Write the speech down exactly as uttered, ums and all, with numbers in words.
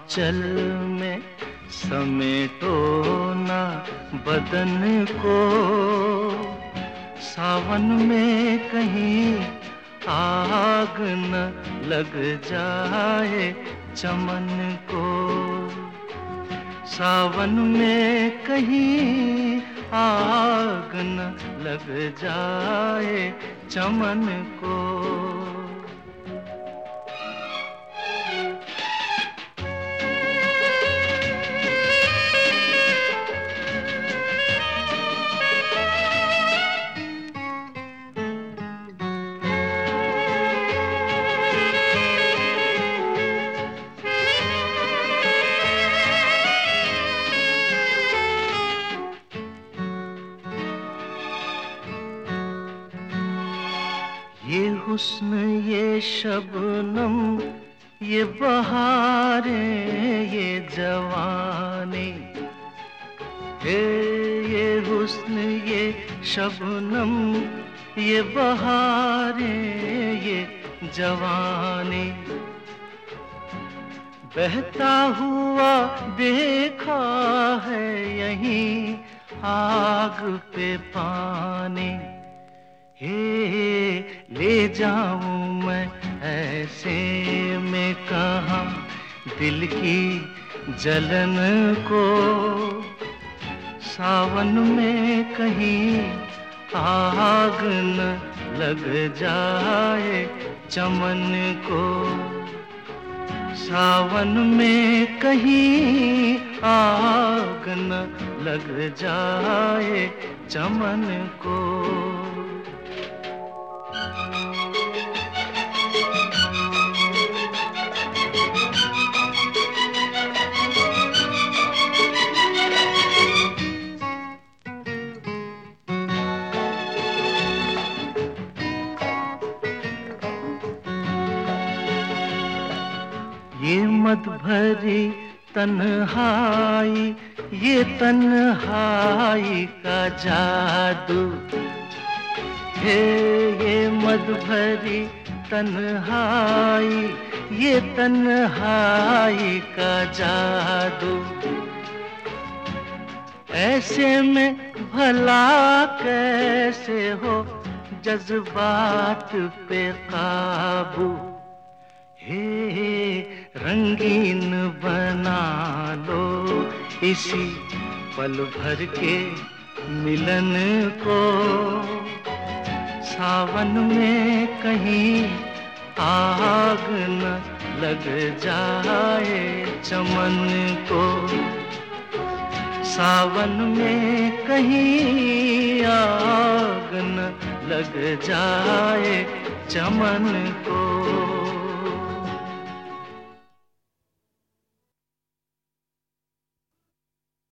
आंचल में समेटो ना बदन को, सावन में कहीं आग न लग जाए चमन को। सावन में कहीं आग न लग जाए चमन को। ये हुस्न ये शबनम ये बहारें ये जवानी, हे ये हुस्न ये शबनम ये बहारें ये जवानी। बहता हुआ देखा है यहीं आग पे पानी, हे ले जाऊं मैं ऐसे में कहाँ दिल की जलन को। सावन में कहीं आग न लग जाए चमन को। सावन में कहीं आग न लग जाए चमन को। ये मद भरी तन्हाई ये तन्हाई का जादू, हे ये मद भरी तन्हाई ये तन्हाई का जादू। ऐसे में भला कैसे हो जज्बात पे काबू, हे रंगीन बना लो इसी पल भर के मिलन को। सावन में कहीं आग न लग जाए चमन को। सावन में कहीं आग न लग जाए चमन को।